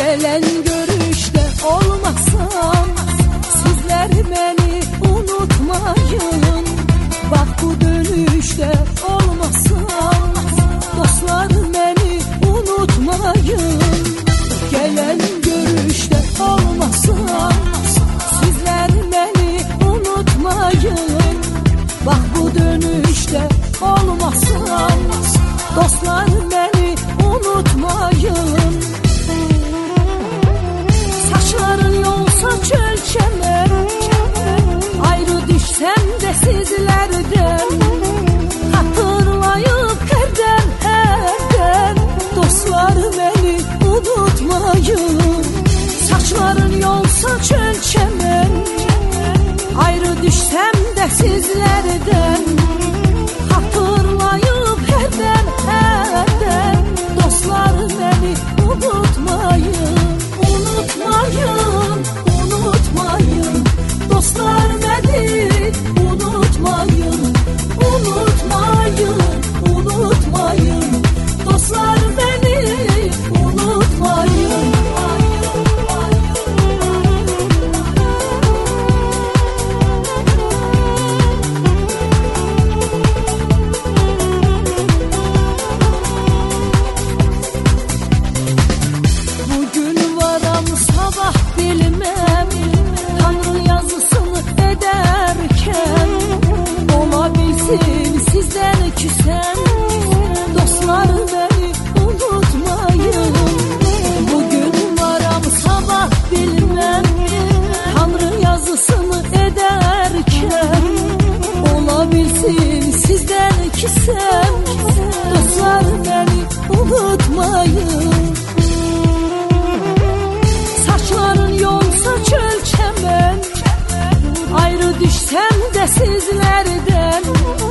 Gelen görüşte olmasam sizler beni unutmayın. Bak bu dönüşte olmasam dostlar beni unutmayın. Gelen görüşte olmasam sizler beni unutmayın. Bak bu dönüşte olmasam dostlar beni unutmayın. Saçların yolsa çölçemem, ayrı düşsem de sizlerden. Hatırlayıp herden dostlar beni unutmayın. Saçların yolsa çölçemem, ayrı düşsem de sizlerden. Hatırlayıp herden dostlar beni unutmayın. Unutmayın, unutmayın, dostlar beni unutmayın. Unutmayın, unutmayın, dostlar beni unutmayın. Bugün varam sabah bilmem, Tanrı yazısını ederken. Olabilsin sizden küsem, dostlar beni unutmayın. Bugün varam sabah bilmem, Tanrı yazısını ederken. Olabilsin sizden küsem, dostlar beni unutmayın. Saçların yolsa çölçemem, ayrı düşsem de sizlerden.